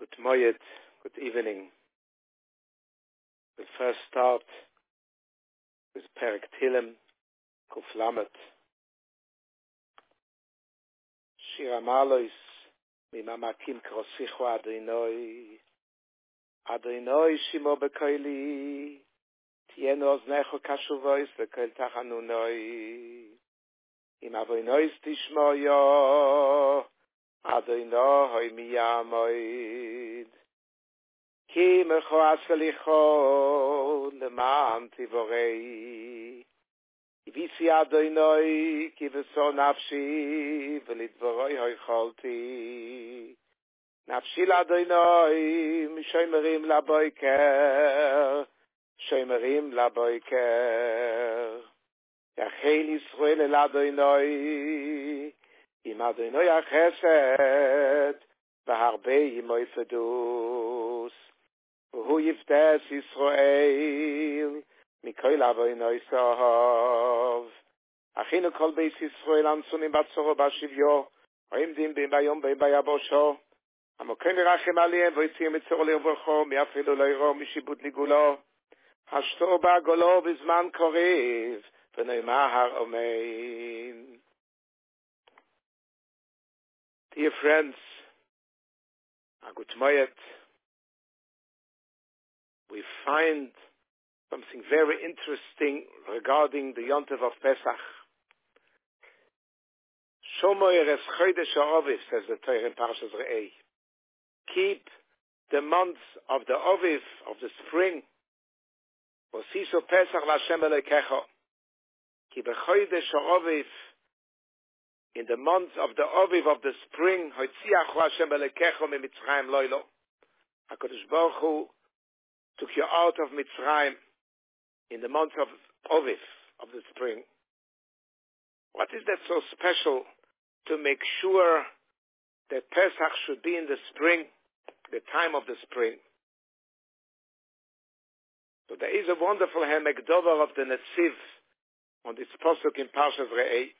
Good morning, good evening. We'll first start with Perek Tehillim, Kuf Lamed. Shir Amalos, Mimamakim Krosichu Adonai. Adonai Shimo Bekoili, Tienu Oznecho Kashuvois Vekoil Tachanunoi. Im Avoinois Tishmoyo, Adonai Miyamoid. Ki mecho aselicho leman tivorei. Ivisi Adonai ki veso nafshi velidvoroi hoicholti. Nafshi l'Adonai mishomerim laboiker, shomerim laboiker. Yachel Yisrael el Adonai, im Adonai achesed, v'harbe yimoi fedus. Who yiftes Yisrael, Mikoil Avoinoi Sohov. Achinu kol beis Yisrael ansunim batzoro bashivyo, oim dim bim bayom bim bayabosho. Amoken irachem aliyem, voitzim mitzor lirvocho, miafilu loiro, mishibut nigulo. Hashto ba'golo bizman koriv, v'noimahar omein. Dear friends, a good morning. We find something very interesting regarding the Yontif of Pesach. Shomoyer es Chodesh HaOviv, says the Torah in Parshas Re'ei. Keep the months of the Oviv, of the spring. Vosiso Pesach l'Hashem Elokecho. Ki b'Chodesh HaOviv, in the months of the Oviv of the spring, Hotziach Hashem Elokecho miMitzrayim loylo. HaKadosh Baruch Hu took you out of Mitzrayim in the month of Oviv, of the spring. What is that so special to make sure that Pesach should be in the spring, the time of the spring? So there is a wonderful Hemek Dover of the Netziv on this Pasuk in Parshas Re'ei.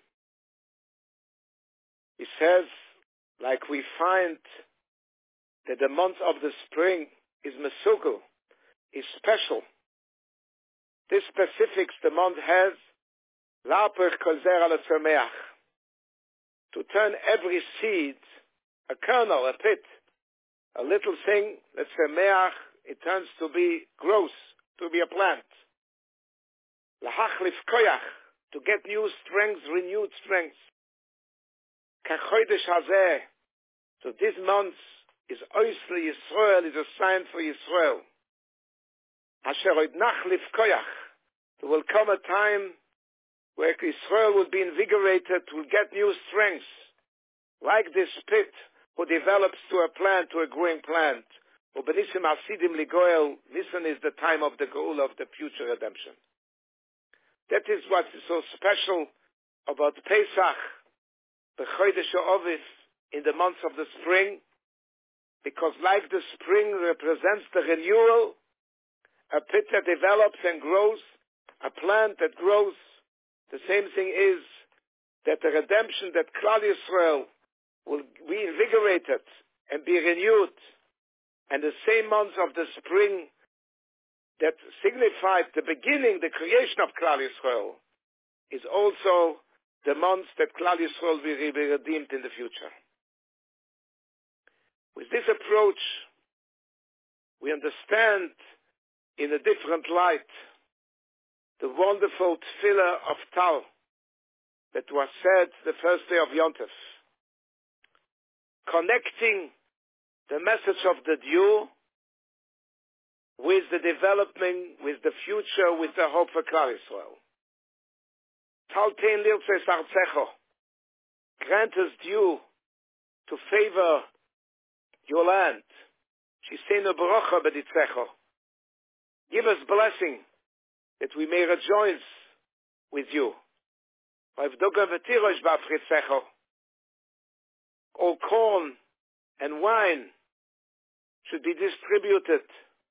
He says, like we find that the month of the spring is Mesugel, is special. This specifics the month has La'apech kol zera l'tzomeach, to turn every seed, a kernel, a pit, a little thing, l'tzomeach, it turns to be gross, to be a plant. L'hachlif koyach, to get new strength, renewed strength. K'chodesh hazeh, so this month is Oisli Yisrael, is a sign for Yisrael. Asher oid nachlif koyach, there will come a time where Israel will be invigorated, will get new strength, like this pit who develops to a plant, to a growing plant. Ubenissim asidim ligoel, listen is the time of the goal of the future redemption. That is what is so special about Pesach, the Chodesh HaOviv, in the months of the spring, because like the spring represents the renewal, a pit that develops and grows, a plant that grows. The same thing is that the redemption, that Klal Yisrael will be invigorated and be renewed. And the same months of the spring that signified the beginning, the creation of Klal Yisrael, is also the months that Klal Yisrael will be redeemed in the future. With this approach, we understand in a different light the wonderful tefillah of Tal that was said the first day of Yontif, connecting the message of the dew with the development, with the future, with the hope for Klal Yisrael. Tal tein lirtzes artzecho, grant us dew to favor your land. Shisenu barocha b'ditzecho. Give us blessing that we may rejoice with you. All corn and wine should be distributed.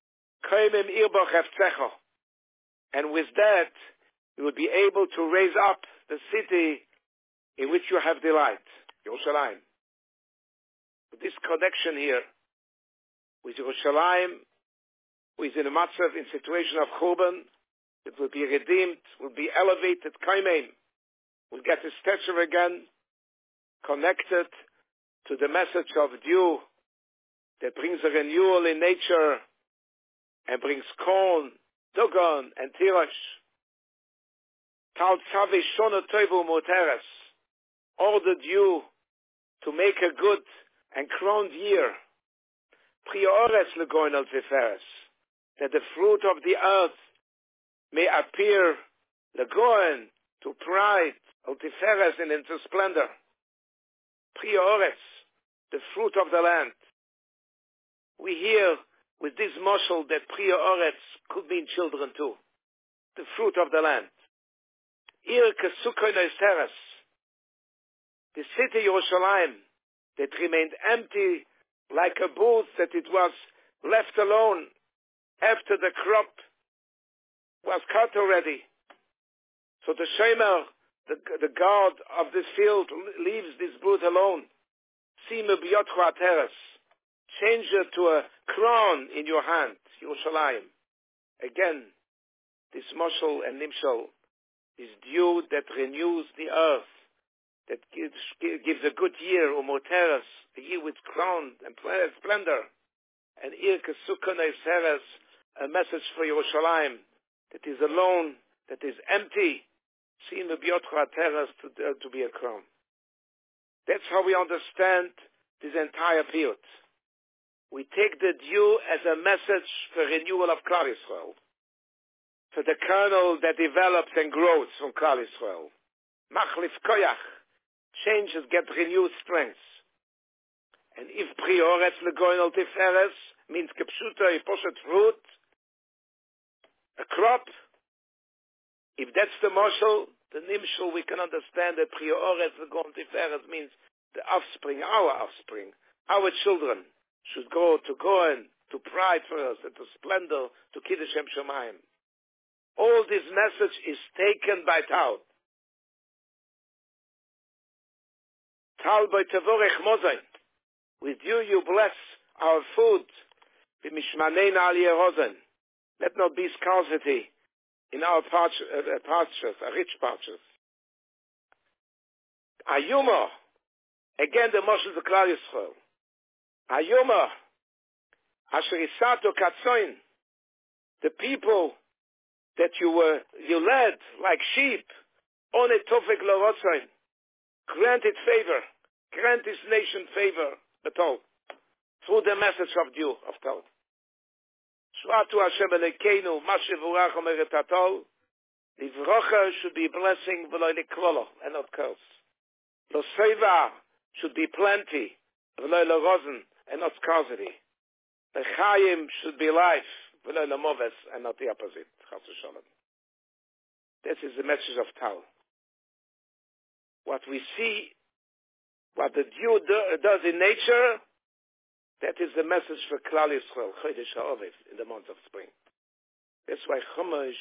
And with that, you will be able to raise up the city in which you have delight, Yerushalayim. This connection here with Yerushalayim, who is in a matzav, in situation of Churban, it will be redeemed, will be elevated, Kaimein, will get his stature again, connected to the message of dew that brings a renewal in nature and brings corn, Dogon, and Tirosh. Tal Tzavi Shona Toivu Moteres, ordered you to make a good and crowned year. Priores Legoin al Tiferes, that the fruit of the earth may appear Legoin to pride al Tiferes and into splendor. Priores, the fruit of the land. We hear with this mashal that Priores could mean children too. The fruit of the land. Ir Kesukoi Noisteres, the city Yerushalayim that remained empty like a booth that it was left alone after the crop was cut already. So the Shemer, the god of this field, leaves this booth alone. Sime biyotchu ateres, change it to a crown in your hand, Yerushalayim. Again, this mashal and nimshal is dew that renews the earth, that gives a good year, umoteres, a year with crown and splendor. And ir kesukah neiseres, a message for Yerushalayim, that is alone, that is empty, seen the biyotchu ateres to be a crown. That's how we understand this entire period. We take the dew as a message for renewal of Klal Yisrael, for the kernel that develops and grows from Klal Yisrael. Machlif koyach, changes get renewed strength. And if prioretz legoin al tiferes means kepshuta, a poshet fruit, a crop, if that's the mashal, the nimshal, we can understand that prioretz legoin al tiferes means the offspring, our children should go to Goen, to pride for us, and to splendor, to Kiddush Shem Shomayim. All this message is taken by Tal. Tal by Tevorech Mozain. With you bless our food. B'mishmanein al yerozen. Let not be scarcity in our pastures, our rich pastures. Ayuma. Again, the Moshe of Klal Yisrael. Ayuma. Asher isato katzoin. The people that you led like sheep, on a tofek lorotzain, granted favor, grant this nation favor, Batol, through the message of dew, of Tal. Shvatu Hashem Elokeinu, Mashevurach Omeret Atol, Livrocha should be blessing, v'lo liklolo, and not curse. Lo seva should be plenty, v'lo rozen, and not scarcity. The chayim should be life, v'lo moves, and not the opposite. This is the message of Tal. What we see, what the dew does in nature, that is the message for Klal Yisrael, Chodesh HaOviv, in the month of spring. That's why Chodesh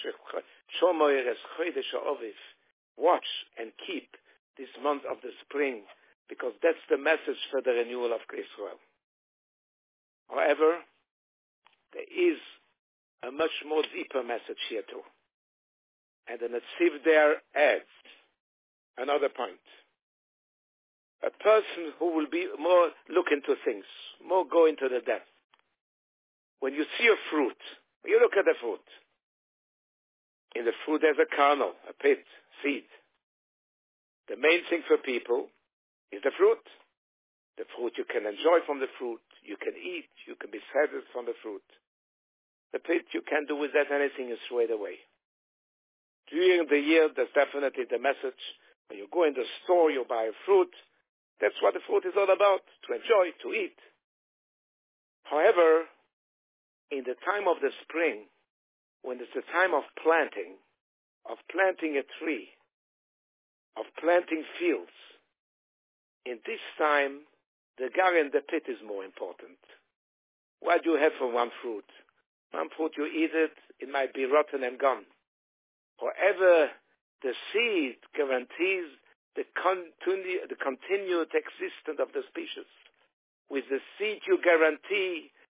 HaOviv, watch and keep this month of the spring, because that's the message for the renewal of Israel. However, there is a much more deeper message here too. And the Netziv there adds another point. A person who will be more look into things, more go into the depth. When you see a fruit, when you look at the fruit, in the fruit there's a kernel, a pit, seed. The main thing for people is the fruit. The fruit you can enjoy from the fruit, you can eat, you can be satisfied from the fruit. The pit, you can't do with that anything, you throw it away. During the year, there's definitely the message. When you go in the store, you buy a fruit. That's what the fruit is all about, to enjoy, to eat. However, in the time of the spring, when it's the time of planting a tree, of planting fields, in this time, the gar and the pit is more important. What do you have for one fruit? One fruit, you eat it, it might be rotten and gone. However, the seed guarantees the continued existence of the species. With the seed, you guarantee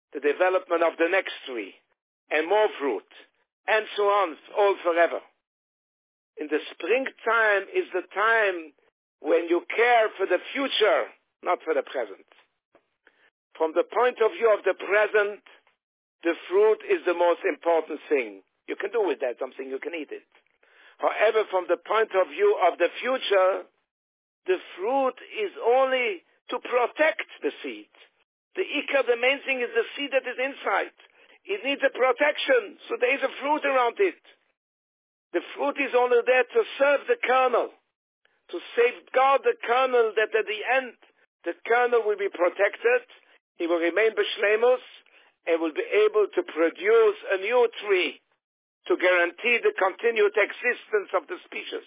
the development of the next tree, and more fruit, and so on, all forever. In the springtime is the time when you care for the future, not for the present. From the point of view of the present, the fruit is the most important thing. You can do with that something, you can eat it. However, from the point of view of the future, the fruit is only to protect the seed. The ikar, the main thing is the seed that is inside. It needs a protection, so there is a fruit around it. The fruit is only there to serve the kernel, to safeguard the kernel, that at the end, the kernel will be protected, he will remain b'shleimus, and will be able to produce a new tree to guarantee the continued existence of the species.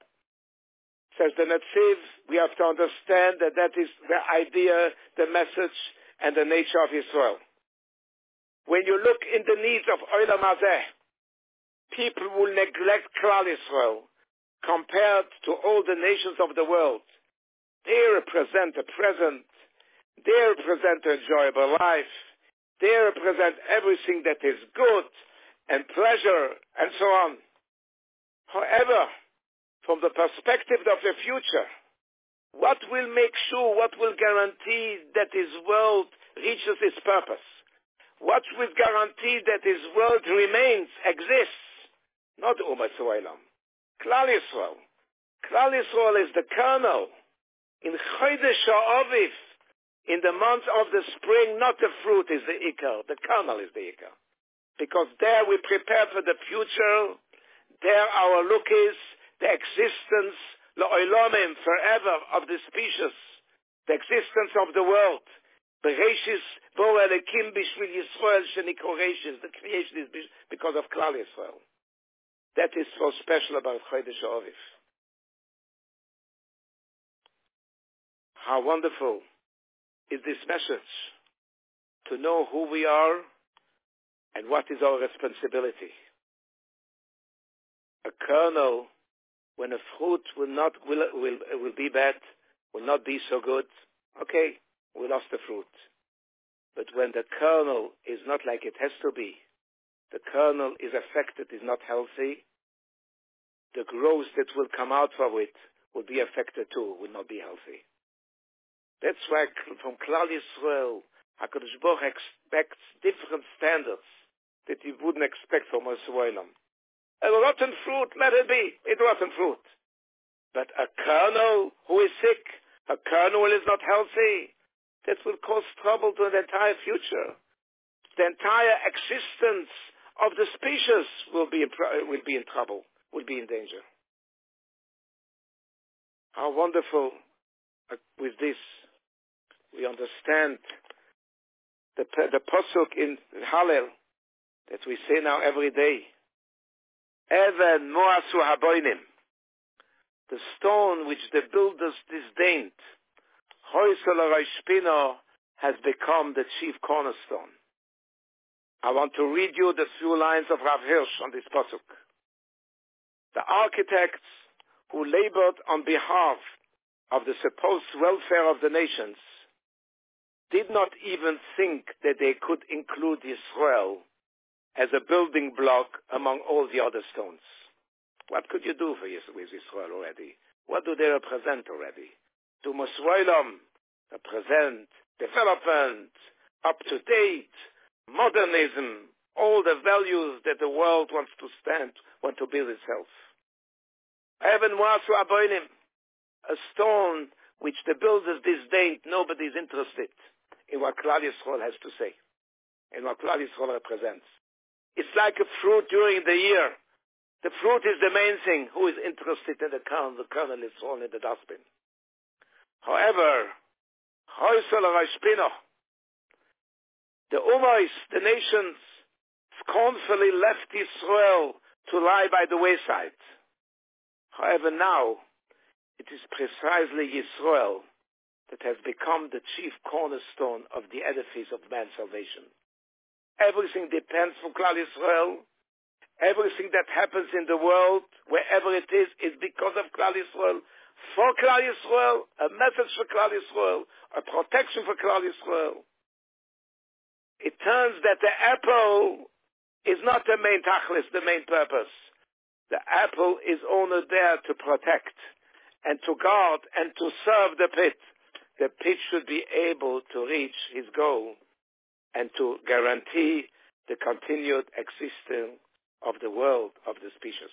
Says the Netziv, we have to understand that that is the idea, the message, and the nature of Israel. When you look in the needs of Olam Hazeh, people will neglect Klal Israel compared to all the nations of the world. They represent a present. They represent an enjoyable life. They represent everything that is good and pleasure and so on. However, from the perspective of the future, what will make sure, what will guarantee that this world reaches its purpose? What will guarantee that this world remains, exists? Not Ummah Olam. Klal Yisrael. Klal Yisrael is the kernel. In Chodesh Ha'aviv, in the month of the spring, not the fruit is the ikar, the kernel is the ikar. Because there we prepare for the future, there our look is the existence, la'olamim, forever, of the species, the existence of the world. Bereshis bo elekim bishvil Yisrael shenikro Reshis. The creation is because of Klal Yisrael. That is so special about Chodesh Ha'aviv. How wonderful is this message, to know who we are and what is our responsibility. A kernel, when a fruit will be bad, will not be so good, okay, we lost the fruit. But when the kernel is not like it has to be, the kernel is affected, is not healthy, the growth that will come out of it will be affected too, will not be healthy. That's why from Klal Yisrael, HaKadosh Baruch Hu expects different standards that he wouldn't expect from Moshe Olam. A rotten fruit, let it be, it's rotten fruit. But a kernel who is sick, a kernel who is not healthy, that will cause trouble to the entire future. The entire existence of the species will be in trouble, will be in danger. How wonderful with this we understand the pasuk in Hallel that we say now every day. Even moasu haboinim, the stone which the builders disdained, hoysel roshpino, has become the chief cornerstone. I want to read you the few lines of Rav Hirsch on this pasuk. The architects who labored on behalf of the supposed welfare of the nations did not even think that they could include Israel as a building block among all the other stones. What could you do with Israel already? What do they represent already? To Moshe Olam represent development, up-to-date, modernism, all the values that the world wants to build itself. Even Moasu Aboinim, a stone which the builders disdained, nobody is interested in what Klal Yisrael has to say, in what Klal Yisrael represents. It's like a fruit during the year. The fruit is the main thing. Who is interested in the kernel? The kernel is thrown in the dustbin. However, the Ummahs, the nations, scornfully left Israel to lie by the wayside. However, now, it is precisely Israel that has become the chief cornerstone of the edifice of man's salvation. Everything depends on Klal Yisrael. Everything that happens in the world, wherever it is because of Klal Yisrael, for Klal Yisrael, a message for Klal Yisrael, a protection for Klal Yisrael. it turns that the apple is not the main tachlis, the main purpose. The apple is only there to protect and to guard and to serve the pit. The pit should be able to reach his goal and to guarantee the continued existence of the world, of the species.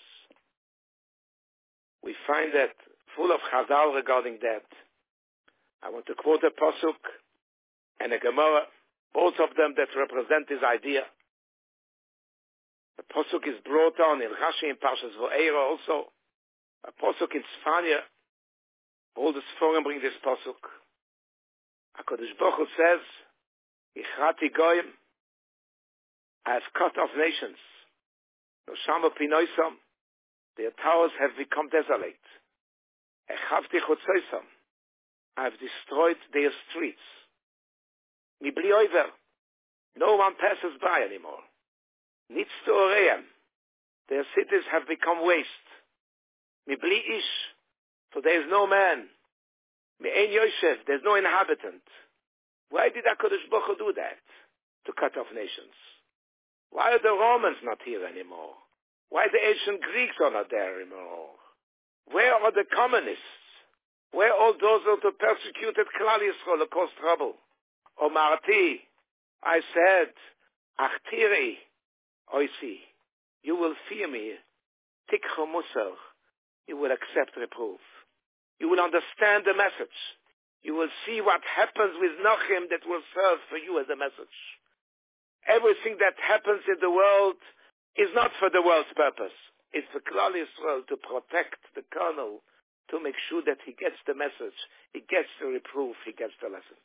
We find that full of chazal regarding that. I want to quote a pasuk and a Gemara, both of them that represent this idea. The pasuk is brought on in Rashi in Parshas Va'era also. A pasuk in Sfania. All the Sforim bring this pasuk. HaKadosh Baruch Hu says, Ichrati goyim, I have cut off nations. Noshama pinoisam, their towers have become desolate. Echavti chutzoisam, I have destroyed their streets. Mibli oiver, no one passes by anymore. Nitztu oreim, their cities have become waste. Mibli ish, for there is no man. Me'en Yosef, there's no inhabitant. Why did HaKadosh Baruch Hu do that? To cut off nations. Why are the Romans not here anymore? Why the ancient Greeks are not there anymore? Where are the communists? Where are all those who persecuted Klal Yisrael, who caused trouble? Omarti, I said, Achtiri, Oisi, you will fear me. Tikchu Musar, you will accept reproof. You will understand the message. You will see what happens with Nachem that will serve for you as a message. Everything that happens in the world is not for the world's purpose. It's for Klal Yisrael to protect the kernel, to make sure that he gets the message, he gets the reproof, he gets the lesson.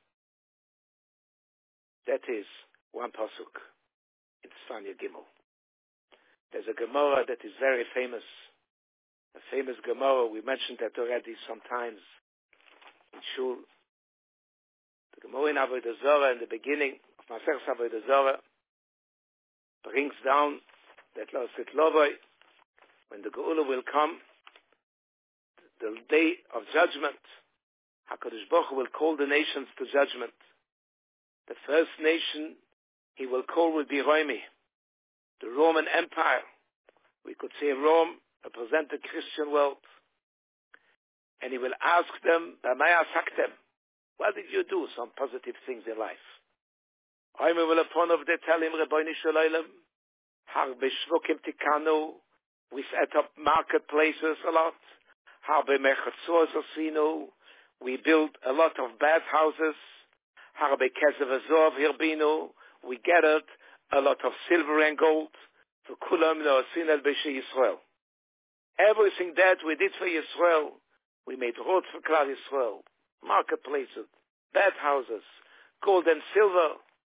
That is one pasuk in Sfania Gimel. There's a Gemara that is very famous. A famous Gemara, we mentioned that already sometimes in Shul. The Gemara in Avodah Zarah, in the beginning of Maseches Avodah Zarah, brings down that Losit Lovoi, when the Geula will come, the day of judgment, HaKadosh Baruch Hu will call the nations to judgment. The first nation he will call will be Romi, the Roman Empire. We could say Rome represent the Christian world. And he will ask them, what did you do? Some positive things in life. I will upon of the tell him, Rebbeinu Shalom, Harbe Shvukim Tikanu, we set up marketplaces a lot. Harbe Mechatzos Osinu, we built a lot of bathhouses. Harbe Kesev Azov Hirbinu, we gathered a lot of silver and gold. For Kulam Lo'asin El B'Shei Yisrael. Everything that we did for Yisrael, we made roads for Klal Yisrael, marketplaces, bathhouses, gold and silver.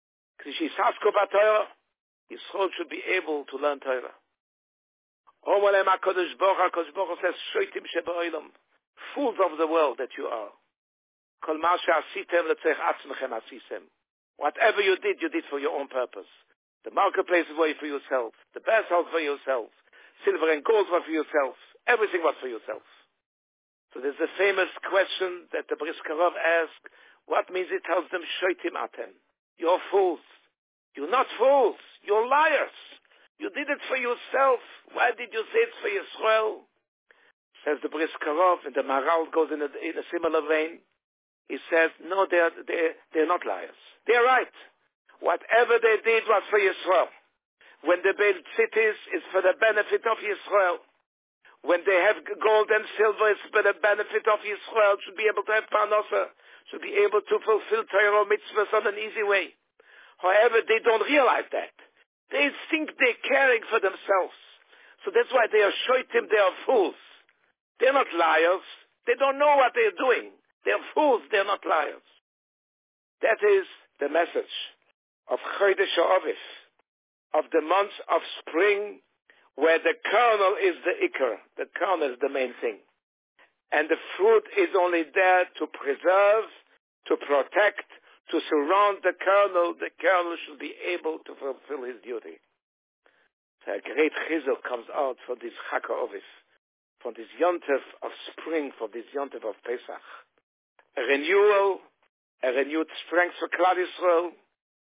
Yisrael should be able to learn Torah. HaKadosh Baruch Hu says, Shoitim Shebe'olam, fools of the world that you are. Kol ma she'asitem letzech atzmechem asisem. Whatever you did for your own purpose. The marketplaces were for yourself. The bathhouse for yourself. Silver and gold were for yourself. Everything was for yourself. So there's a famous question that the Bris Karov asked. What means it tells them, Shoitim atem. You're fools. You're not fools. You're liars. You did it for yourself. Why did you say it's for Yisrael? Says the Bris Karov, and the Maral goes in a similar vein. He says, no, they're not liars. They're right. Whatever they did was for Yisrael. When they build cities, it's for the benefit of Yisrael. When they have gold and silver, it's for the benefit of Yisrael. Should be able to have parnasa, should be able to fulfill Torah mitzvahs on an easy way. However, they don't realize that. They think they're caring for themselves. So that's why they are shoitim, they are fools. They're not liars. They don't know what they're doing. They're fools, they're not liars. That is the message of Chodesh Aviv, of the months of spring, where the kernel is the ikar, the kernel is the main thing. And the fruit is only there to preserve, to protect, to surround the kernel. The kernel should be able to fulfill his duty. So a great chizuk comes out for this Chag HaAviv, for this yontif of spring, for this yontif of Pesach. A renewal, a renewed strength for Klal Yisrael,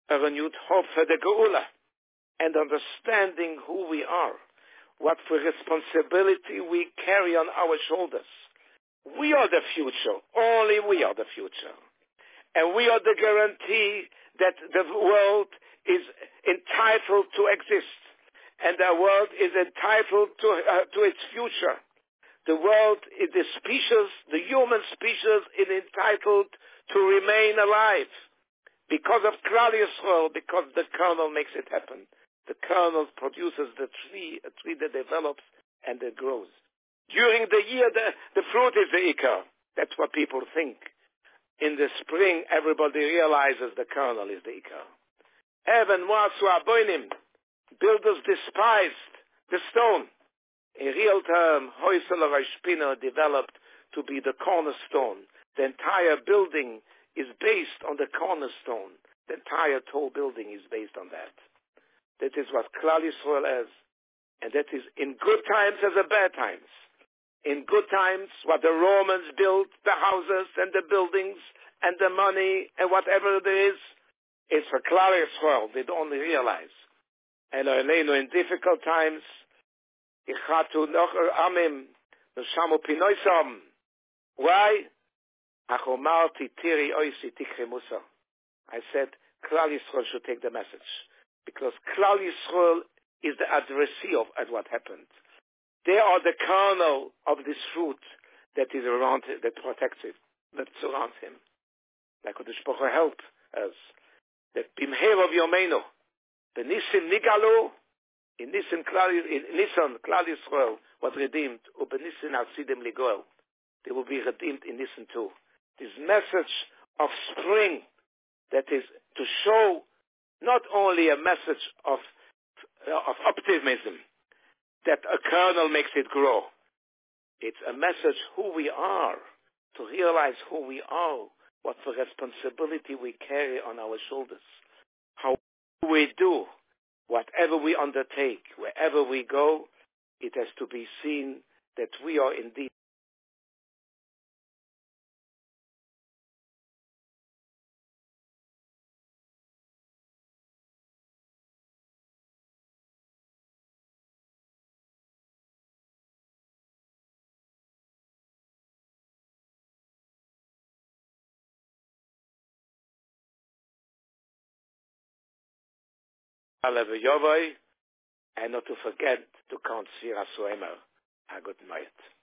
a renewed hope for the Geula, and understanding who we are, what for responsibility we carry on our shoulders. We are the future. Only we are the future. And we are the guarantee that the world is entitled to exist. And the world is entitled to its future. The world, the species, the human species is entitled to remain alive. Because of Klal Yisrael, because the kernel makes it happen. The kernel produces the tree, a tree that develops and that grows. During the year, the fruit is the ikar. That's what people think. In the spring, everybody realizes the kernel is the ikar. Even Moasu Aboinim, builders despised the stone. In real term, Hoysel Rashpina developed to be the cornerstone. The entire building is based on the cornerstone. The entire tall building is based on that. That is what Klal Yisrael is. And that is in good times as in bad times. In good times, what the Romans built, the houses and the buildings and the money and whatever there is for Klal Yisrael. They don't realize. And in difficult times, why? I said, Klal Yisrael should take the message. Because Klal Yisrael is the addressee of what happened. They are the kernel of this fruit that is around it, that protects it, that surrounds him. Like the Shpocha help us. That Bimher of Yomeinu, the Nisim Nigalu, in Nisan Klal Yisrael was redeemed, Ubenisin Asidim Ligoel. They will be redeemed in Nisan too. This message of spring that is to show not only a message of optimism, that a kernel makes it grow. It's a message who we are, to realize who we are, what the responsibility we carry on our shoulders, how we do, whatever we undertake, wherever we go, it has to be seen that we are indeed Alev Yovai, and not to forget to count Sfira Soemer. A good night.